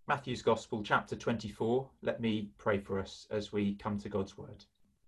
Matthew's Gospel, chapter 24. Let me pray for us as we come to God's word.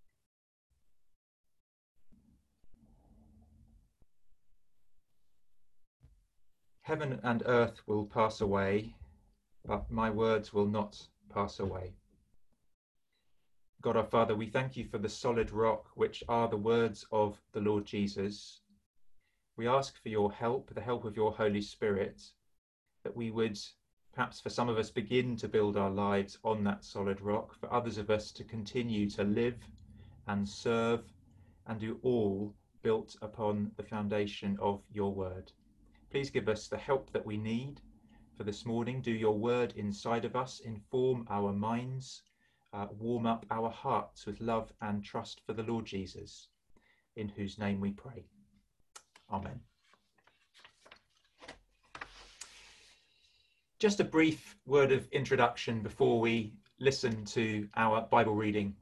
Heaven and earth will pass away, but my words will not pass away. God our Father, we thank you for the solid rock, which are the words of the Lord Jesus. We ask for your help, the help of your Holy Spirit, that we would, perhaps for some of us, begin to build our lives on that solid rock, for others of us to continue to live and serve and do all built upon the foundation of your word. Please give us the help that we need for this morning. Do your word inside of us, inform our minds, warm up our hearts with love and trust for the Lord Jesus, in whose name we pray. Amen. Just a brief word of introduction before we listen to our Bible reading.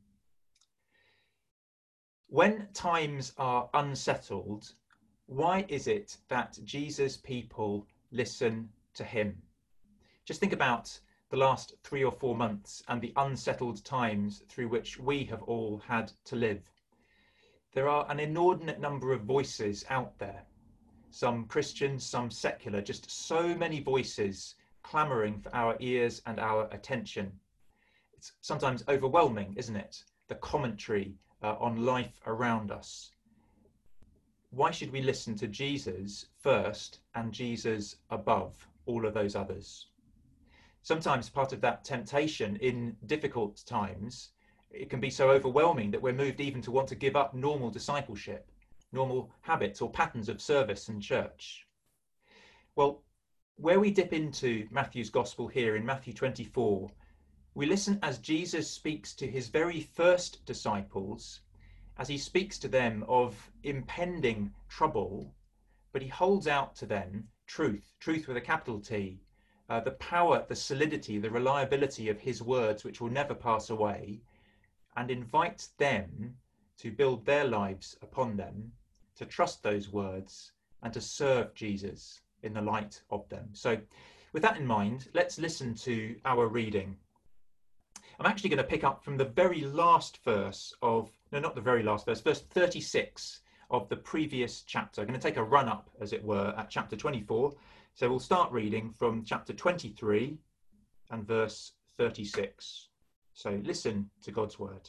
When times are unsettled, why is it that Jesus' people listen to him? Just think about the last 3 or 4 months and the unsettled times through which we have all had to live. There are an inordinate number of voices out there, some Christian, some secular, just so many voices clamouring for our ears and our attention. It's sometimes overwhelming, isn't it? The commentary on life around us. Why should we listen to Jesus first and Jesus above all of those others? Sometimes part of that temptation in difficult times, it can be so overwhelming that we're moved even to want to give up normal discipleship, normal habits or patterns of service and church. Well, where we dip into Matthew's Gospel here in Matthew 24, we listen as Jesus speaks to his very first disciples, as he speaks to them of impending trouble, but he holds out to them truth with a capital T, the power, the solidity, the reliability of his words, which will never pass away, and invites them to build their lives upon them, to trust those words, and to serve Jesus in the light of them. So with that in mind, let's listen to our reading. I'm actually going to pick up from the very last verse of, no, not the very last verse, verse 36 of the previous chapter. I'm going to take a run up, as it were, at chapter 24. So we'll start reading from chapter 23 and verse 36. So listen to God's word.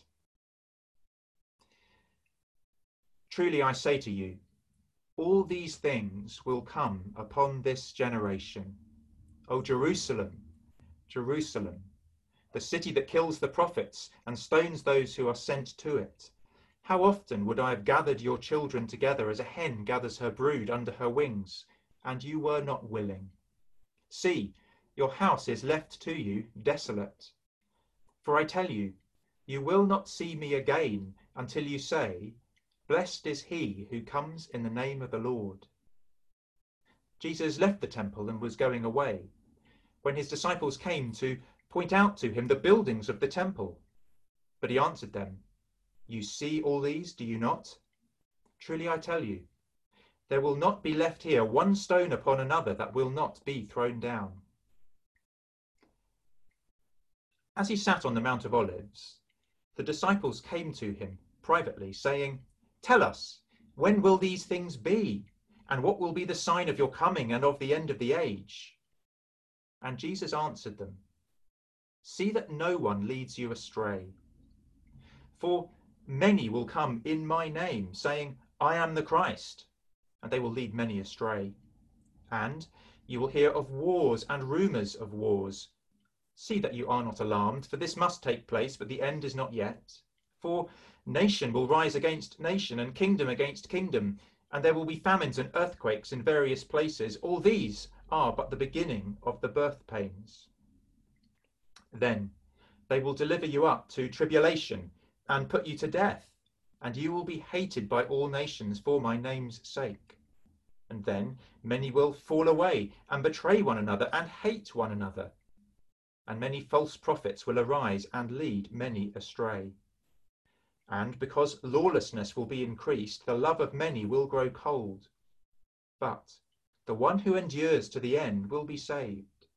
Truly I say to you, all these things will come upon this generation. O Jerusalem, Jerusalem, the city that kills the prophets and stones those who are sent to it. How often would I have gathered your children together as a hen gathers her brood under her wings, and you were not willing. See, your house is left to you desolate. For I tell you, you will not see me again until you say, blessed is he who comes in the name of the Lord. Jesus left the temple and was going away, when his disciples came to point out to him the buildings of the temple. But he answered them, you see all these, do you not? Truly I tell you, there will not be left here one stone upon another that will not be thrown down. As he sat on the Mount of Olives, the disciples came to him privately, saying, tell us, when will these things be? And what will be the sign of your coming and of the end of the age? And Jesus answered them, see that no one leads you astray. For many will come in my name, saying, I am the Christ, and they will lead many astray. And you will hear of wars and rumours of wars. See that you are not alarmed, for this must take place, but the end is not yet. For nation will rise against nation, and kingdom against kingdom, and there will be famines and earthquakes in various places. All these are but the beginning of the birth pains. Then they will deliver you up to tribulation and put you to death, and you will be hated by all nations for my name's sake. And then many will fall away and betray one another and hate one another. And many false prophets will arise and lead many astray. And because lawlessness will be increased, the love of many will grow cold. But the one who endures to the end will be saved.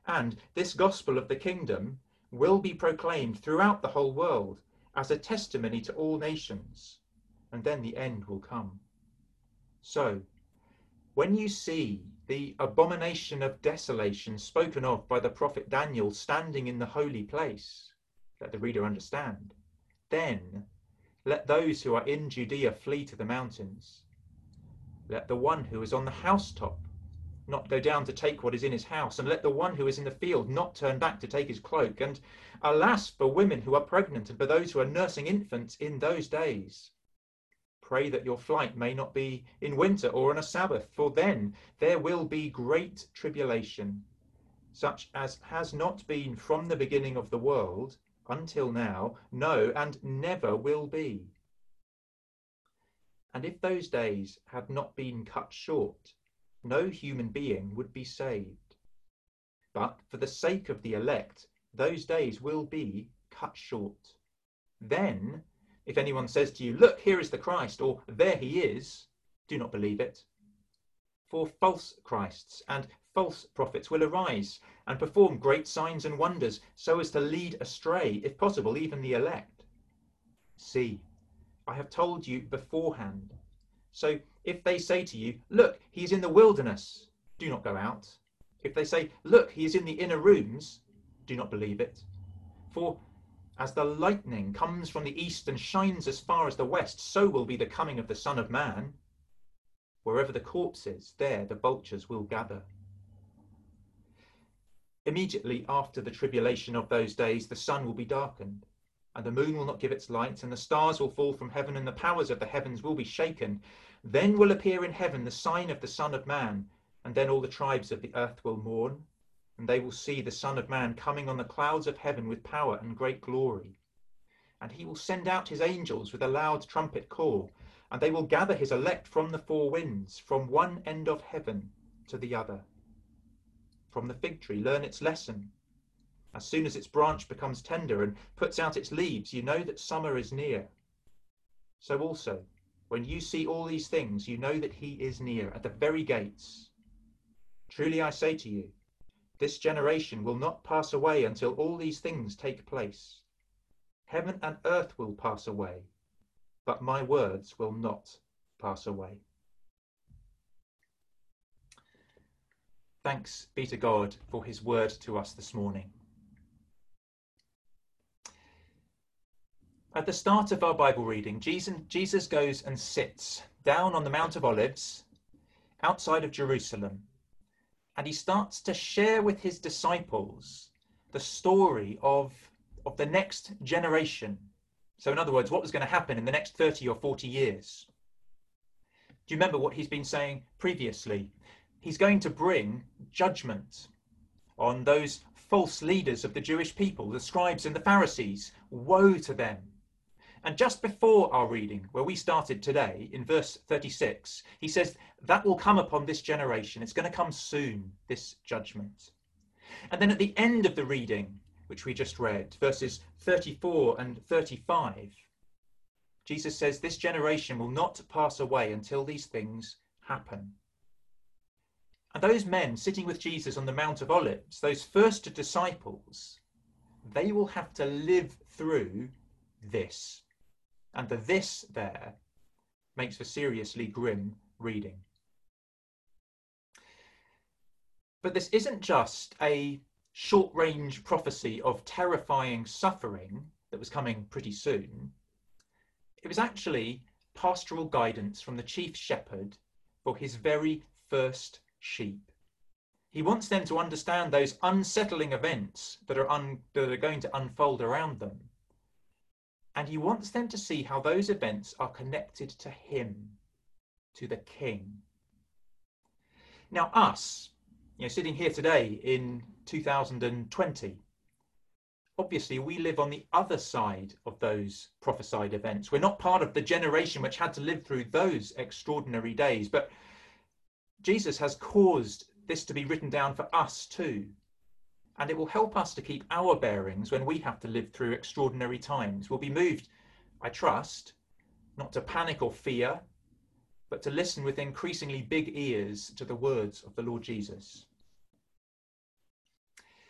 And this gospel of the kingdom will be proclaimed throughout the whole world as a testimony to all nations, and then the end will come. So, when you see the abomination of desolation spoken of by the prophet Daniel standing in the holy place, let the reader understand, then let those who are in Judea flee to the mountains. Let the one who is on the housetop not go down to take what is in his house, and let the one who is in the field not turn back to take his cloak. And alas for women who are pregnant and for those who are nursing infants in those days. Pray that your flight may not be in winter or on a Sabbath, for then there will be great tribulation, such as has not been from the beginning of the world until now, no, and never will be. And if those days had not been cut short, no human being would be saved. But for the sake of the elect, those days will be cut short. Then, if anyone says to you, "Look, here is the Christ," or "There he is," do not believe it. For false Christs and false prophets will arise and perform great signs and wonders, so as to lead astray, if possible, even the elect. See, I have told you beforehand. So if they say to you, "Look, he is in the wilderness," do not go out. If they say, "Look, he is in the inner rooms," do not believe it. For as the lightning comes from the east and shines as far as the west, so will be the coming of the Son of Man. Wherever the corpse is, there the vultures will gather. Immediately after the tribulation of those days, the sun will be darkened, and the moon will not give its light, and the stars will fall from heaven, and the powers of the heavens will be shaken. Then will appear in heaven the sign of the Son of Man, and then all the tribes of the earth will mourn, and they will see the Son of Man coming on the clouds of heaven with power and great glory. And he will send out his angels with a loud trumpet call, and they will gather his elect from the four winds, from one end of heaven to the other. From the fig tree learn its lesson. As soon as its branch becomes tender and puts out its leaves, you know that summer is near. So also, when you see all these things, you know that he is near, at the very gates. Truly I say to you, this generation will not pass away until all these things take place. Heaven and earth will pass away, but my words will not pass away. Thanks be to God for his word to us this morning. At the start of our Bible reading, Jesus goes and sits down on the Mount of Olives outside of Jerusalem, and he starts to share with his disciples the story of the next generation. So in other words, what was going to happen in the next 30 or 40 years. Do you remember what he's been saying previously? He's going to bring judgment on those false leaders of the Jewish people, the scribes and the Pharisees. Woe to them. And just before our reading, where we started today, in verse 36, he says that will come upon this generation. It's going to come soon, this judgment. And then at the end of the reading, which we just read, verses 34 and 35, Jesus says this generation will not pass away until these things happen. And those men sitting with Jesus on the Mount of Olives, those first disciples, they will have to live through this. And the "this" there makes for seriously grim reading. But this isn't just a short-range prophecy of terrifying suffering that was coming pretty soon. It was actually pastoral guidance from the chief shepherd for his very first sheep. He wants them to understand those unsettling events that are going to unfold around them. And he wants them to see how those events are connected to him, to the King. Now us, sitting here today in 2020, obviously we live on the other side of those prophesied events. We're not part of the generation which had to live through those extraordinary days, but Jesus has caused this to be written down for us too. And it will help us to keep our bearings when we have to live through extraordinary times. We'll be moved, I trust, not to panic or fear, but to listen with increasingly big ears to the words of the Lord Jesus.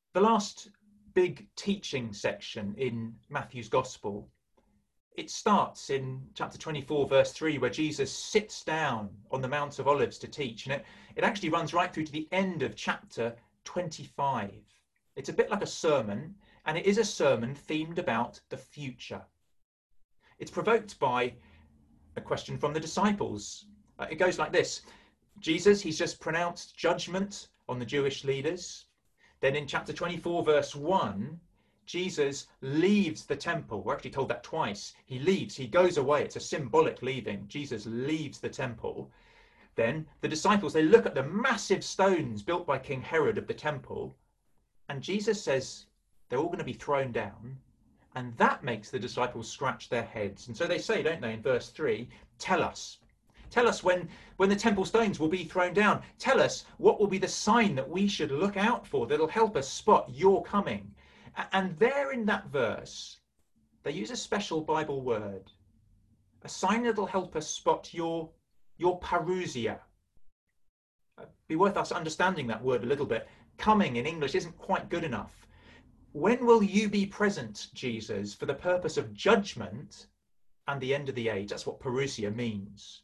The last big teaching section in Matthew's Gospel, it starts in chapter 24, verse 3, where Jesus sits down on the Mount of Olives to teach. And it actually runs right through to the end of chapter 25. It's a bit like a sermon, and it is a sermon themed about the future. It's provoked by a question from the disciples. It goes like this. Jesus, he's just pronounced judgment on the Jewish leaders. Then in chapter 24, verse 1, Jesus leaves the temple. We're actually told that twice. He leaves, he goes away. It's a symbolic leaving. Jesus leaves the temple. Then the disciples, they look at the massive stones built by King Herod of the temple, and Jesus says they're all going to be thrown down. And that makes the disciples scratch their heads. And so they say, don't they, in verse 3, tell us when the temple stones will be thrown down. Tell us what will be the sign that we should look out for that'll help us spot your coming. And there in that verse, they use a special Bible word, a sign that'll help us spot your parousia. It'd be worth us understanding that word a little bit. Coming in English isn't quite good enough. When will you be present, Jesus, for the purpose of judgment and the end of the age? That's what parousia means.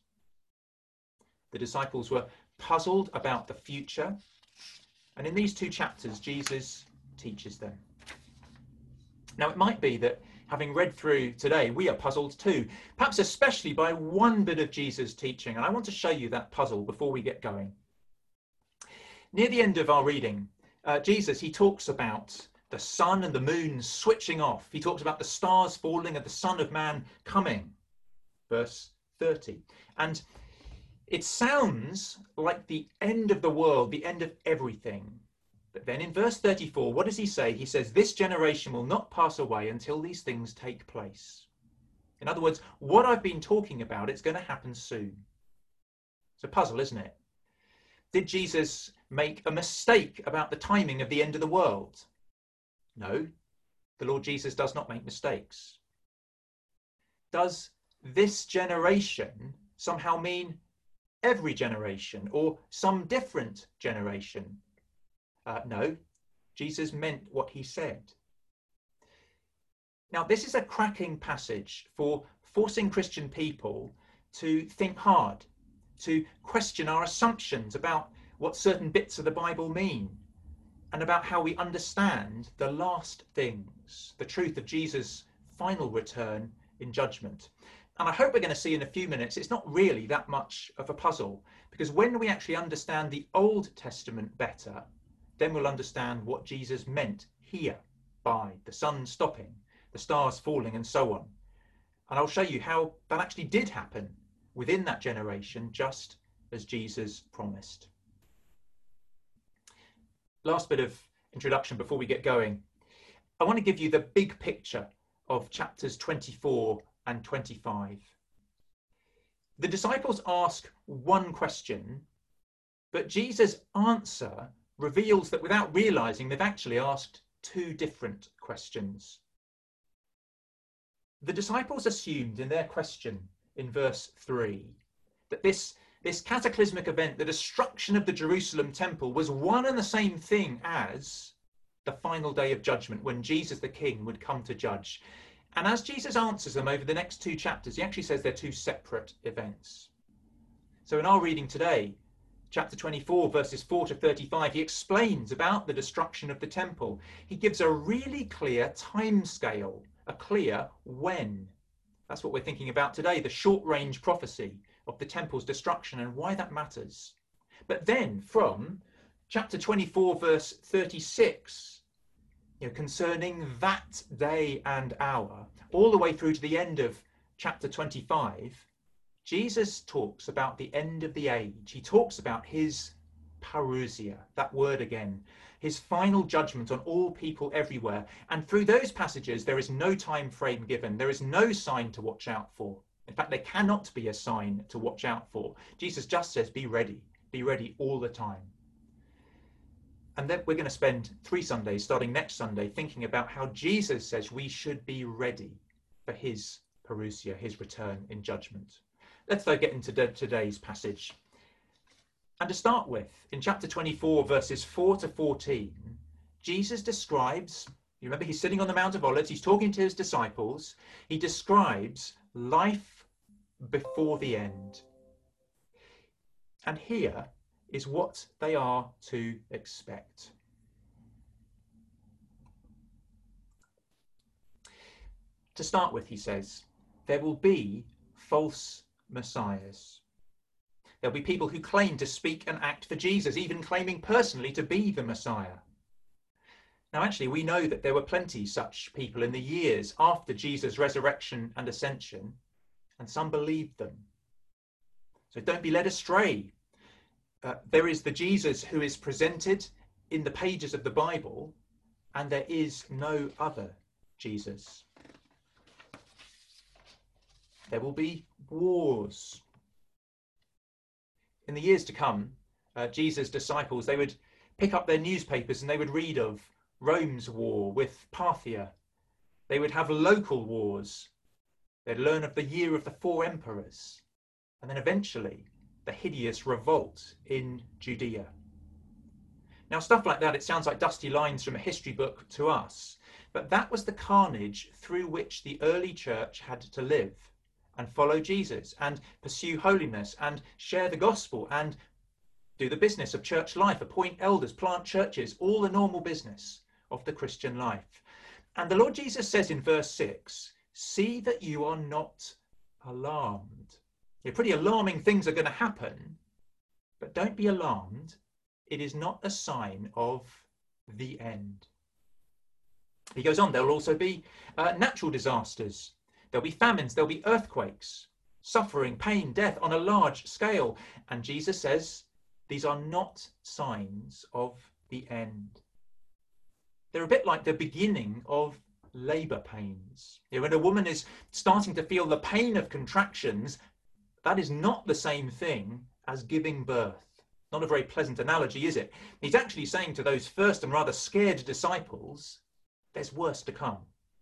The disciples were puzzled about the future, and in these 2 chapters, Jesus teaches them. Now, it might be that having read through today, we are puzzled too, perhaps especially by one bit of Jesus' teaching, and I want to show you that puzzle before we get going. Near the end of our reading, Jesus, he talks about the sun and the moon switching off. He talks about the stars falling and the Son of Man coming. Verse 30. And it sounds like the end of the world, the end of everything. But then in verse 34, what does he say? He says, this generation will not pass away until these things take place. In other words, what I've been talking about, it's going to happen soon. It's a puzzle, isn't it? Did Jesus make a mistake about the timing of the end of the world? No, the Lord Jesus does not make mistakes. Does this generation somehow mean every generation or some different generation? No, Jesus meant what he said. Now, this is a cracking passage for forcing Christian people to think hard, to question our assumptions about what certain bits of the Bible mean, and about how we understand the last things, the truth of Jesus' final return in judgment. And I hope we're going to see in a few minutes, it's not really that much of a puzzle, because when we actually understand the Old Testament better, then we'll understand what Jesus meant here by the sun stopping, the stars falling, and so on. And I'll show you how that actually did happen within that generation, just as Jesus promised. Last bit of introduction before we get going. I want to give you the big picture of chapters 24 and 25. The disciples ask one question, but Jesus' answer reveals that without realizing they've actually asked 2 different questions. The disciples assumed in their question in verse 3 that this cataclysmic event, the destruction of the Jerusalem temple, was one and the same thing as the final day of judgment when Jesus the King would come to judge. And as Jesus answers them over the next 2 chapters, he actually says they're 2 separate events. So in our reading today, chapter 24, verses 4 to 35, he explains about the destruction of the temple. He gives a really clear time scale, a clear when. That's what we're thinking about today, the short-range prophecy of the temple's destruction and why that matters. But then from chapter 24, verse 36, concerning that day and hour, all the way through to the end of chapter 25, Jesus talks about the end of the age. He talks about his parousia, that word again, his final judgment on all people everywhere. And through those passages, there is no time frame given. There is no sign to watch out for. In fact, there cannot be a sign to watch out for. Jesus just says, be ready all the time. And then we're going to spend 3 Sundays, starting next Sunday, thinking about how Jesus says we should be ready for his parousia, his return in judgment. Let's though get into today's passage. And to start with, in chapter 24, verses 4 to 14, Jesus describes, you remember he's sitting on the Mount of Olives, he's talking to his disciples, he describes life before the end. And here is what they are to expect. To start with, he says, there will be false messiahs. There'll be people who claim to speak and act for Jesus, even claiming personally to be the Messiah. Now, actually, we know that there were plenty such people in the years after Jesus' resurrection and ascension, and some believed them. So don't be led astray. There is the Jesus who is presented in the pages of the Bible, and there is no other Jesus. There will be wars. In the years to come, Jesus' disciples, they would pick up their newspapers and they would read of Rome's war with Parthia. They would have local wars. They'd learn of the year of the 4 emperors. And then eventually, the hideous revolt in Judea. Now, stuff like that, it sounds like dusty lines from a history book to us. But that was the carnage through which the early church had to live and follow Jesus and pursue holiness and share the gospel and do the business of church life, appoint elders, plant churches, all the normal business of the Christian life. And the Lord Jesus says in verse 6, see that you are not alarmed. Pretty alarming things are going to happen, but don't be alarmed. It is not a sign of the end. He goes on, there will also be natural disasters. There'll be famines, there'll be earthquakes, suffering, pain, death on a large scale. And Jesus says these are not signs of the end. They're a bit like the beginning of labour pains. When a woman is starting to feel the pain of contractions, that is not the same thing as giving birth. Not a very pleasant analogy, is it? He's actually saying to those first and rather scared disciples, there's worse to come.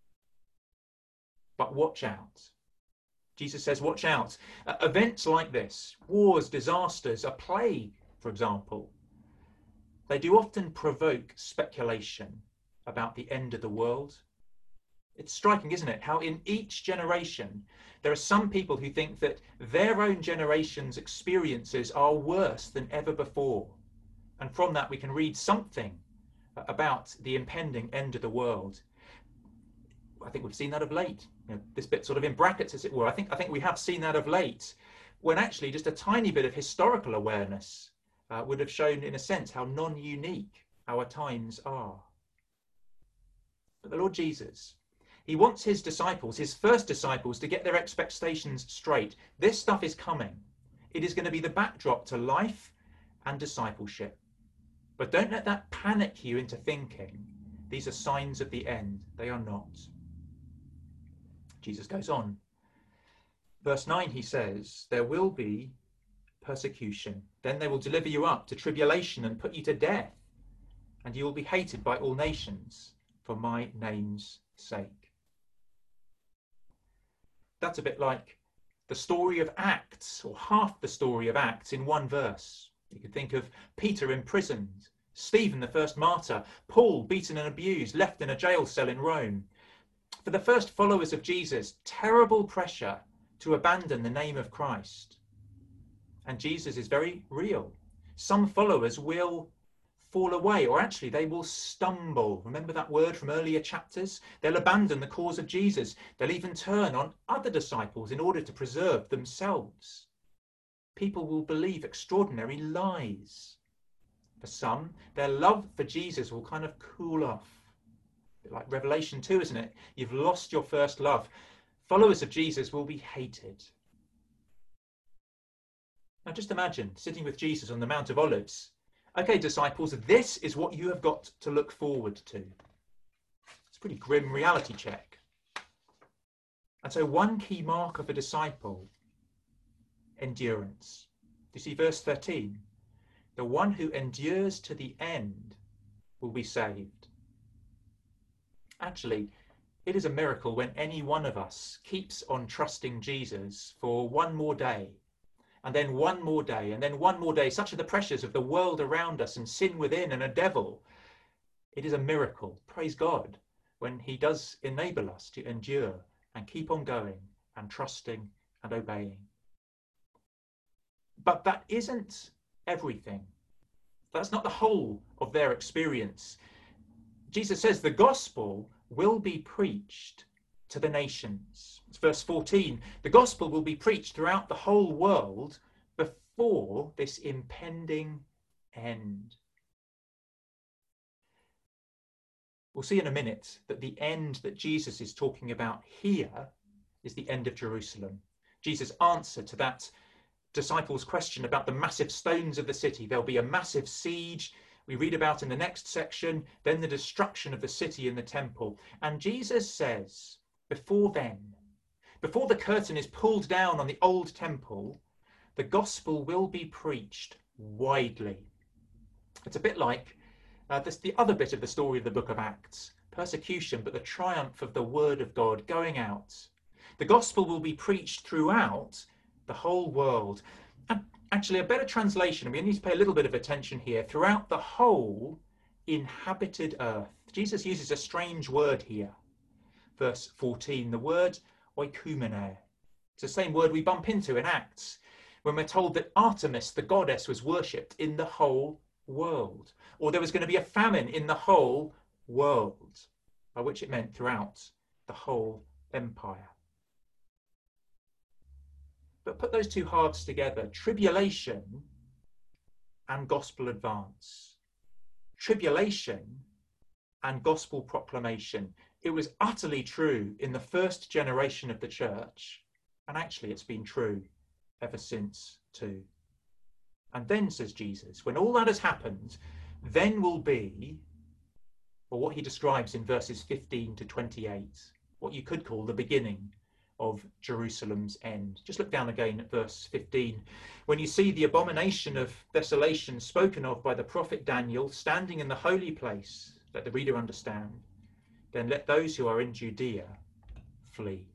But watch out. Jesus says, watch out. Events like this, wars, disasters, a plague, for example, they do often provoke speculation about the end of the world. It's striking, isn't it, how in each generation there are some people who think that their own generation's experiences are worse than ever before. And from that we can read something about the impending end of the world. I think we've seen that of late. This bit sort of in brackets, as it were. I think we have seen that of late, when actually just a tiny bit of historical awareness would have shown, in a sense, how non-unique our times are. But the Lord Jesus, he wants his disciples, his first disciples, to get their expectations straight. This stuff is coming. It is going to be the backdrop to life and discipleship. But don't let that panic you into thinking these are signs of the end. They are not. Jesus goes on. Verse 9, he says, there will be persecution. Then they will deliver you up to tribulation and put you to death. And you will be hated by all nations for my name's sake. That's a bit like the story of Acts, or half the story of Acts in one verse. You could think of Peter imprisoned, Stephen, the first martyr, Paul beaten and abused, left in a jail cell in Rome. For the first followers of Jesus, terrible pressure to abandon the name of Christ. And Jesus is very real. Some followers will fall away, or actually they will stumble. Remember that word from earlier chapters? They'll abandon the cause of Jesus. They'll even turn on other disciples in order to preserve themselves. People will believe extraordinary lies. For some, their love for Jesus will kind of cool off. A bit like Revelation 2, isn't it? You've lost your first love. Followers of Jesus will be hated. Now just imagine sitting with Jesus on the Mount of Olives. Okay, disciples, this is what you have got to look forward to. It's a pretty grim reality check. And so one key mark of a disciple, endurance. Do you see verse 13? The one who endures to the end will be saved. Actually, it is a miracle when any one of us keeps on trusting Jesus for one more day, and then one more day, and then one more day. Such are the pressures of the world around us and sin within and a devil. It is a miracle, praise God, when he does enable us to endure and keep on going and trusting and obeying. But that isn't everything. That's not the whole of their experience. Jesus says the gospel will be preached to the nations. It's verse 14. The gospel will be preached throughout the whole world before this impending end. We'll see in a minute that the end that Jesus is talking about here is the end of Jerusalem. Jesus' answer to that disciples' question about the massive stones of the city. There'll be a massive siege. We read about in the next section, then the destruction of the city and the temple. And Jesus says, before then, before the curtain is pulled down on the old temple, the gospel will be preached widely. It's a bit like the other bit of the story of the book of Acts, persecution, but the triumph of the word of God going out. The gospel will be preached throughout the whole world. And actually, a better translation, we need to pay a little bit of attention here, throughout the whole inhabited earth. Jesus uses a strange word here. Verse 14, the word oikoumene. It's the same word we bump into in Acts, when we're told that Artemis, the goddess, was worshipped in the whole world, or there was going to be a famine in the whole world, by which it meant throughout the whole empire. But put those two halves together, tribulation and gospel advance. Tribulation and gospel proclamation. It was utterly true in the first generation of the church, and actually it's been true ever since too. And then, says Jesus, when all that has happened, then will be, or what he describes in verses 15 to 28, what you could call the beginning of Jerusalem's end. Just look down again at verse 15. When you see the abomination of desolation spoken of by the prophet Daniel standing in the holy place, let the reader understand, then let those who are in Judea flee.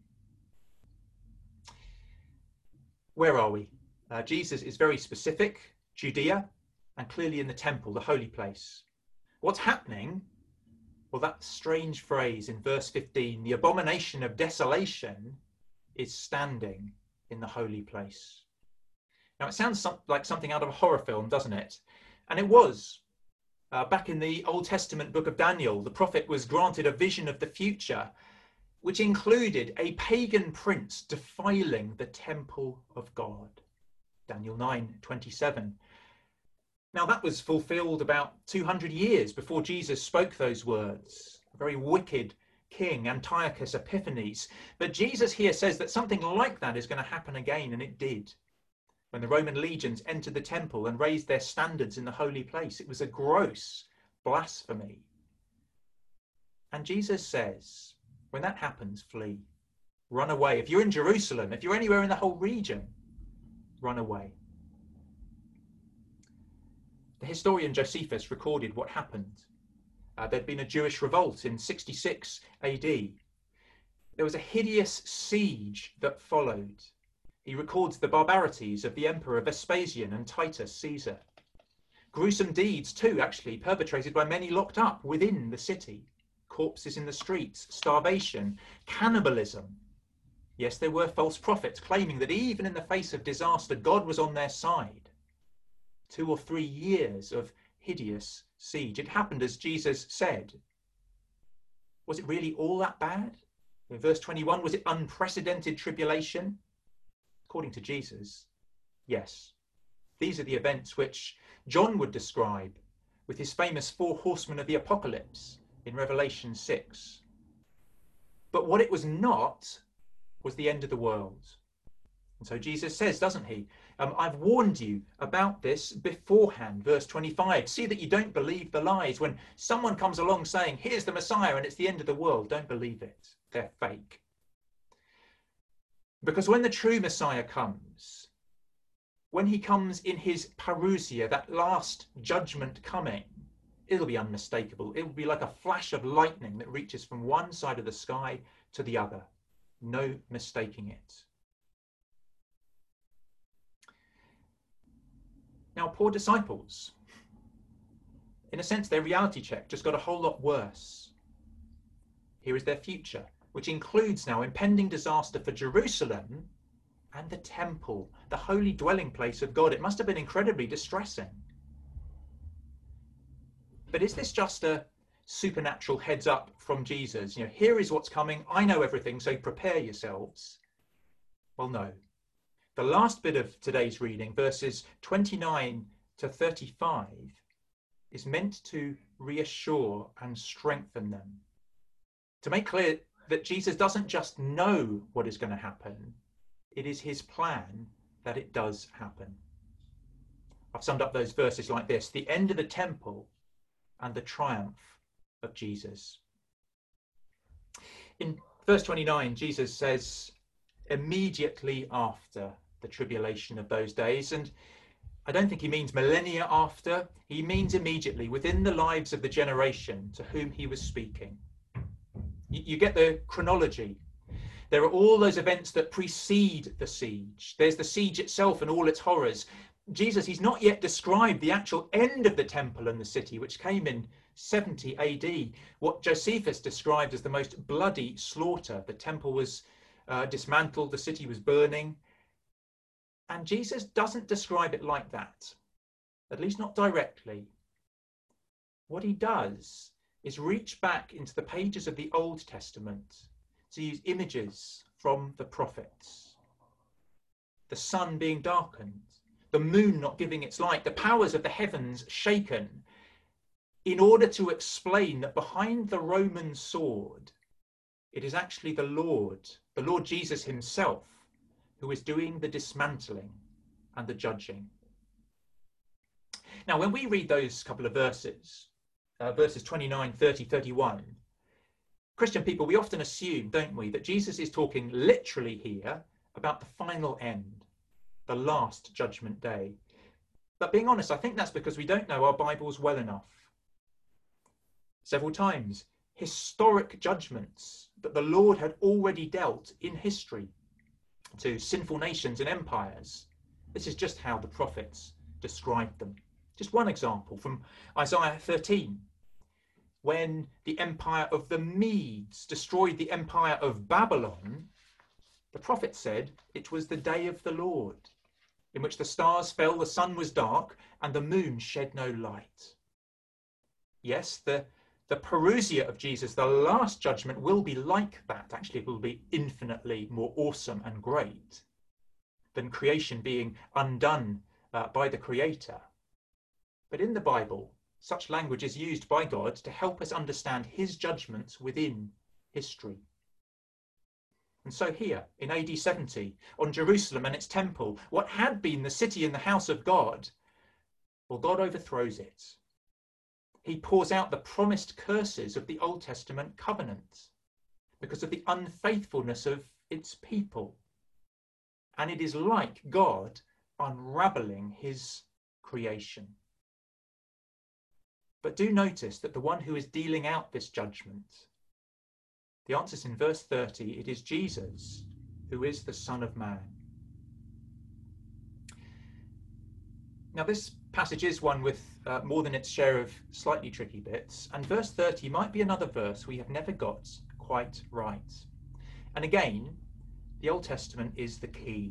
Where are we? Jesus is very specific, Judea, and clearly in the temple, the holy place. What's happening? Well, that strange phrase in verse 15, the abomination of desolation is standing in the holy place. Now, it sounds like something out of a horror film, doesn't it? And it was. Back in the Old Testament book of Daniel, the prophet was granted a vision of the future, which included a pagan prince defiling the temple of God. Daniel 9:27. Now that was fulfilled about 200 years before Jesus spoke those words. A very wicked king, Antiochus Epiphanes. But Jesus here says that something like that is going to happen again, and it did. When the Roman legions entered the temple and raised their standards in the holy place, it was a gross blasphemy. And Jesus says, when that happens, flee. Run away. If you're in Jerusalem, if you're anywhere in the whole region, run away. The historian Josephus recorded what happened. There'd been a Jewish revolt in 66 AD. There was a hideous siege that followed. He records the barbarities of the Emperor Vespasian and Titus Caesar. Gruesome deeds too, actually, perpetrated by many locked up within the city. Corpses in the streets, starvation, cannibalism. Yes, there were false prophets claiming that even in the face of disaster, God was on their side. 2 or 3 years of hideous siege. It happened as Jesus said. Was it really all that bad? In verse 21, was it unprecedented tribulation? According to Jesus, yes. These are the events which John would describe with his famous 4 horsemen of the apocalypse in Revelation 6. But what it was not was the end of the world. And so Jesus says, doesn't he? I've warned you about this beforehand. Verse 25, see that you don't believe the lies. When someone comes along saying, here's the Messiah and it's the end of the world, don't believe it. They're fake. Because when the true Messiah comes, when he comes in his parousia, that last judgment coming, it'll be unmistakable. It will be like a flash of lightning that reaches from one side of the sky to the other. No mistaking it. Now, poor disciples. In a sense, their reality check just got a whole lot worse. Here is their future, which includes now impending disaster for Jerusalem and the temple, the holy dwelling place of God. It must have been incredibly distressing. But is this just a supernatural heads up from Jesus? Here is what's coming. I know everything, so prepare yourselves. Well, no. The last bit of today's reading, verses 29 to 35, is meant to reassure and strengthen them, to make clear that Jesus doesn't just know what is going to happen, it is his plan that it does happen. I've summed up those verses like this: the end of the temple and the triumph of Jesus. In verse 29, Jesus says, immediately after the tribulation of those days, and I don't think he means millennia after, he means immediately, within the lives of the generation to whom he was speaking. You get the chronology. There are all those events that precede the siege. There's the siege itself and all its horrors. Jesus, he's not yet described the actual end of the temple and the city, which came in 70 AD, what Josephus described as the most bloody slaughter. The temple was dismantled, the city was burning. And Jesus doesn't describe it like that, at least not directly. What he does is reach back into the pages of the Old Testament to use images from the prophets. The sun being darkened, the moon not giving its light, the powers of the heavens shaken, in order to explain that behind the Roman sword, it is actually the Lord Jesus himself, who is doing the dismantling and the judging. Now, when we read those couple of verses, verses 29, 30, 31, Christian people, we often assume, don't we, that Jesus is talking literally here about the final end, the last judgment day. But being honest, I think that's because we don't know our Bibles well enough. Several times, historic judgments that the Lord had already dealt in history to sinful nations and empires. This is just how the prophets described them. Just one example from Isaiah 13. When the empire of the Medes destroyed the empire of Babylon, the prophet said it was the day of the Lord, in which the stars fell, the sun was dark, and the moon shed no light. Yes, the parousia of Jesus, the last judgment, will be like that. Actually, it will be infinitely more awesome and great than creation being undone by the Creator. But in the Bible, such language is used by God to help us understand his judgments within history. And so here, in AD 70, on Jerusalem and its temple, what had been the city and the house of God, well, God overthrows it. He pours out the promised curses of the Old Testament covenant because of the unfaithfulness of its people. And it is like God unraveling his creation. But do notice that the one who is dealing out this judgment, the answer is in verse 30, it is Jesus, who is the Son of Man. Now, this passage is one with more than its share of slightly tricky bits, and verse 30 might be another verse we have never got quite right. And again, the Old Testament is the key.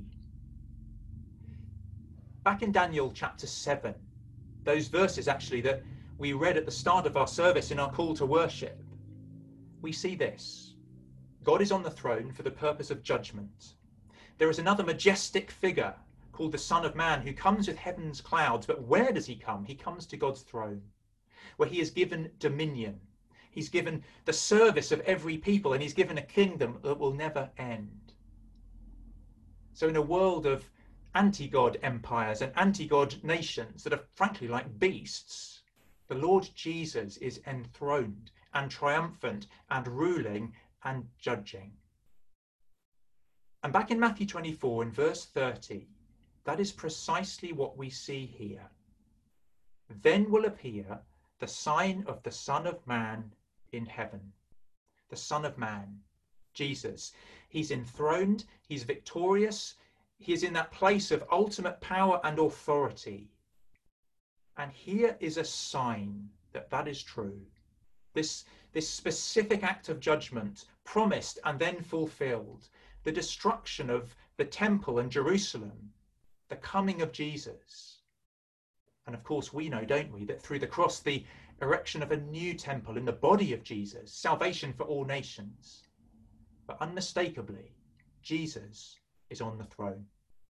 Back in Daniel chapter 7, those verses actually that we read at the start of our service in our call to worship, we see this. God is on the throne for the purpose of judgment. There is another majestic figure called the Son of Man who comes with heaven's clouds. But where does he come? He comes to God's throne, where he is given dominion. He's given the service of every people, and he's given a kingdom that will never end. So in a world of anti-God empires and anti-God nations that are frankly like beasts, the Lord Jesus is enthroned and triumphant and ruling and judging. And back in Matthew 24 in verse 30, that is precisely what we see here. Then will appear the sign of the Son of Man in heaven. The Son of Man, Jesus. He's enthroned, he's victorious, he is in that place of ultimate power and authority. And here is a sign that that is true. This specific act of judgment, promised and then fulfilled, the destruction of the temple and Jerusalem, the coming of Jesus. And of course, we know, don't we, that through the cross, the erection of a new temple in the body of Jesus, salvation for all nations. But unmistakably, Jesus is on the throne.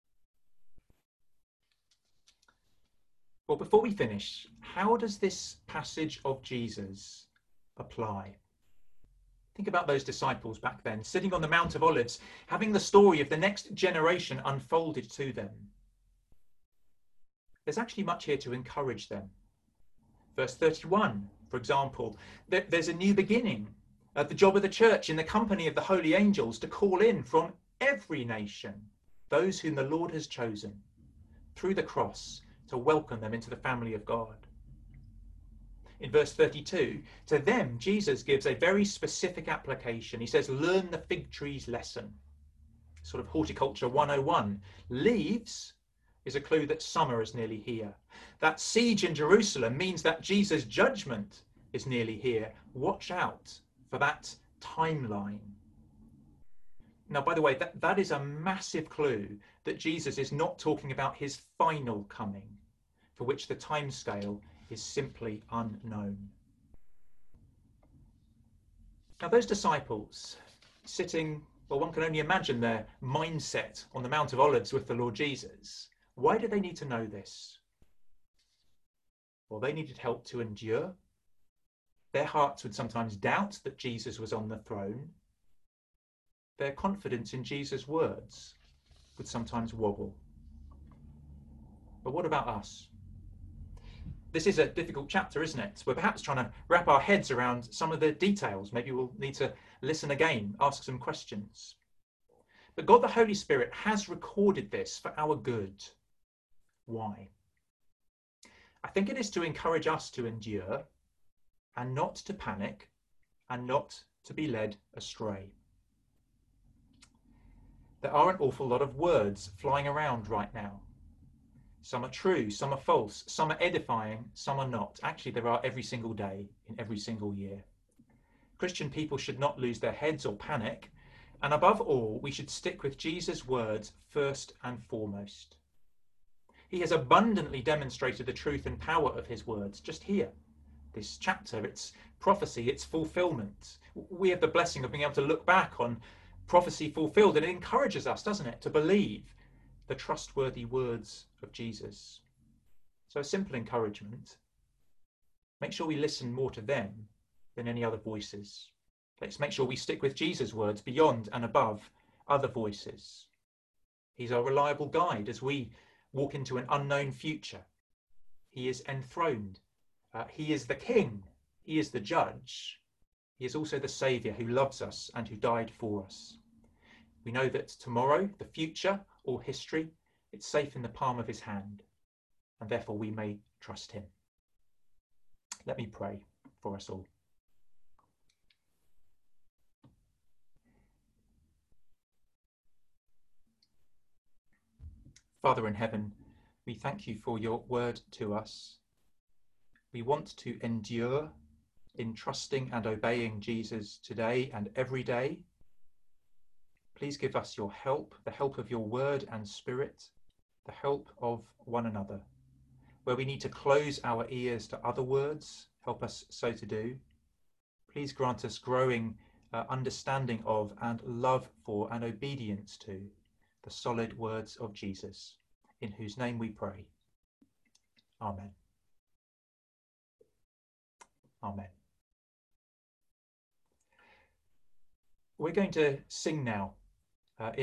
Well, before we finish, how does this passage of Jesus apply? Think about those disciples back then, sitting on the Mount of Olives, having the story of the next generation unfolded to them. There's actually much here to encourage them. Verse 31, for example, there's a new beginning. The job of the church in the company of the holy angels to call in from every nation those whom the Lord has chosen through the cross to welcome them into the family of God. In verse 32, to them, Jesus gives a very specific application. He says, learn the fig tree's lesson. Sort of horticulture 101. Leaves is a clue that summer is nearly here. That siege in Jerusalem means that Jesus' judgment is nearly here. Watch out for that timeline. Now, by the way, that is a massive clue that Jesus is not talking about his final coming, for which the timescale is simply unknown. Now, those disciples sitting, well, one can only imagine their mindset on the Mount of Olives with the Lord Jesus. Why did they need to know this? Well, they needed help to endure. Their hearts would sometimes doubt that Jesus was on the throne. Their confidence in Jesus' words would sometimes wobble. But what about us? This is a difficult chapter, isn't it? We're perhaps trying to wrap our heads around some of the details. Maybe we'll need to listen again, ask some questions. But God the Holy Spirit has recorded this for our good. Why? I think it is to encourage us to endure and not to panic and not to be led astray. There are an awful lot of words flying around right now. Some are true, some are false, some are edifying, some are not. Actually, there are every single day in every single year. Christian people should not lose their heads or panic. And above all, we should stick with Jesus' words first and foremost. He has abundantly demonstrated the truth and power of his words just here. This chapter, its prophecy, its fulfillment. We have the blessing of being able to look back on prophecy fulfilled, and it encourages us, doesn't it, to believe the trustworthy words of Jesus. So a simple encouragement. Make sure we listen more to them than any other voices. Let's make sure we stick with Jesus' words beyond and above other voices. He's our reliable guide as we walk into an unknown future. He is enthroned. He is the King. He is the Judge. He is also the Saviour who loves us and who died for us. We know that tomorrow, the future, or history, it's safe in the palm of his hand, and therefore we may trust him. Let me pray for us all. Father in heaven, we thank you for your word to us. We want to endure in trusting and obeying Jesus today and every day. Please give us your help, the help of your word and spirit, the help of one another. Where we need to close our ears to other words, help us so to do. Please grant us growing understanding of and love for and obedience to the solid words of Jesus, in whose name we pray. Amen. Amen. We're going to sing now